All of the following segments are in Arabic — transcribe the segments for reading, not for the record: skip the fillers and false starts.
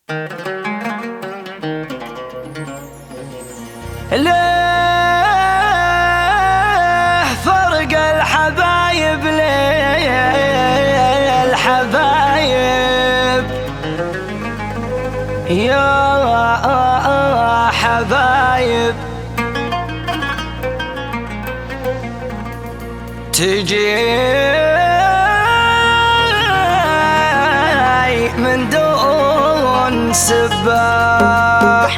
ليه فرق الحبايب؟ ليه الحبايب يا حبايب تجي من دون سباح،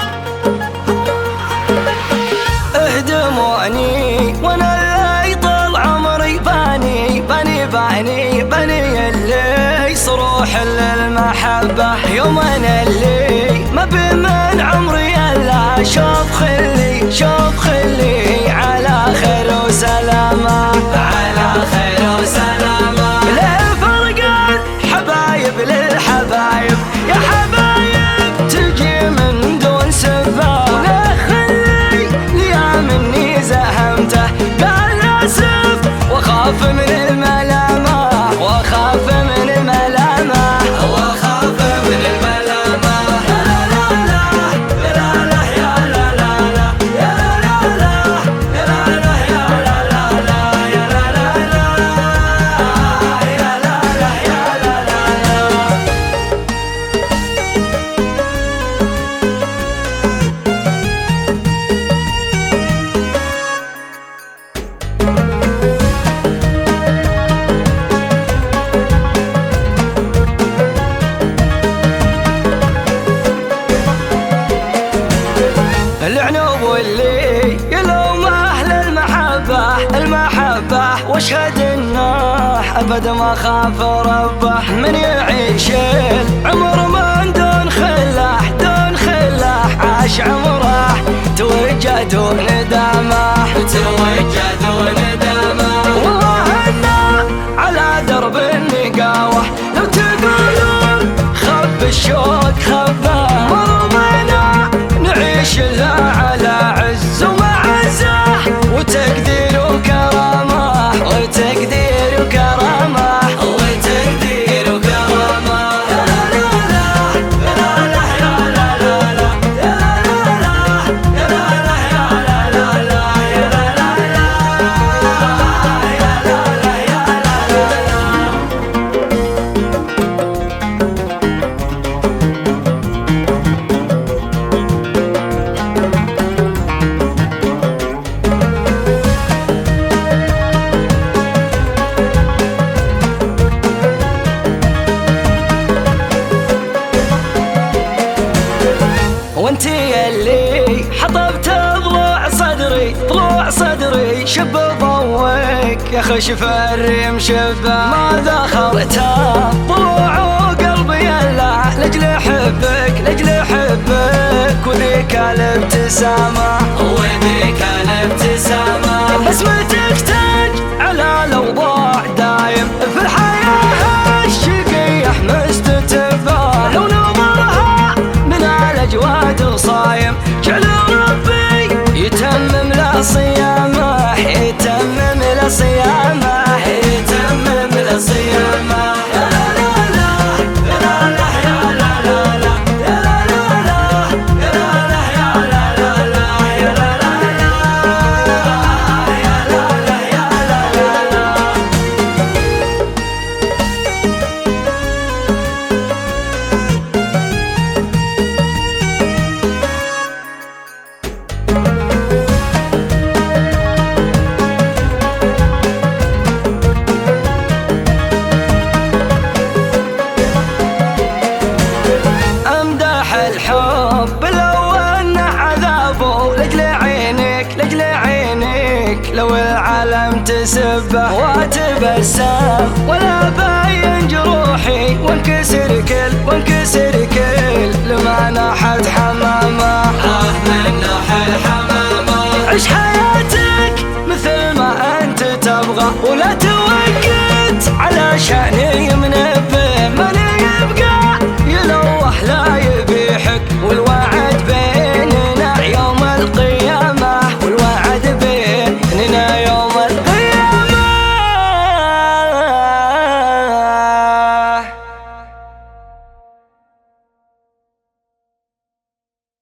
اهدموني وانا اللي طول عمري باني باني باني باني اللي يصروح للمحبة، يوم انا اللي ما بي من عمري الا شوف خلي شوف خلي على خير وسلامة على خير وسلامة. ليه فرق الحبايب للحبايب يا حبايب تجي من دون سباق؟ ليه خلي ليا مني زهمته قال اسف واخاف من الملامة واخاف من الملامة واخاف من الملامة. لا لا لا لا لا يا لا لا لا يا لا لا يا لا لا يا لا لا لا يا لا لا لا يا لا لا يا لا لا العنوب واللي يلوم أهل المحبة المحبة واشهد إنه أبد ما خاف ربه. من يعيش العمر من دون خله دون خله عاش عمره توجد وندامه توجد وندامه. والله إنه على درب النقاوة لو تقولون خب الشوق خبه مرضينا نعيش له على عز ومعزه وتقدير وكرامه وتقدير وكرامه وتقدير وكرامه. يا لا لا لا لا يا لا لا لا يا لا لا يا لا لا يا لا لا لا يا لا لا لا يا لا لا يا لا لا لا. وانتي اللي حطبت ضلوع صدري ضلوع صدري شب ضويك يا خشف الريم شبه ما ذخرتها ضلوع وقلبي الا لاجل حبك لاجل حبك وذيك الابتسامة وذيك الابتسامة. بسمتك تاج على الاوضاع دايم في الحياة الشقية مستتبة لو نظرها من الاجواد وصايم جعل ربي يتمم له صيامه يتمم له صيامه يتمم له صيامه. يا لا لا يا لا لا يا لا لا لا يا لا لا لا يا لا لا يا لا لا لا يا لا لا لا يا لا لا يا لا لا لا. امدح الحب لو انه عذابه لاجل عينك لاجل عينك لو العالم تسبه واتبسم ولا باين جروحي وانكسر كل وانكسر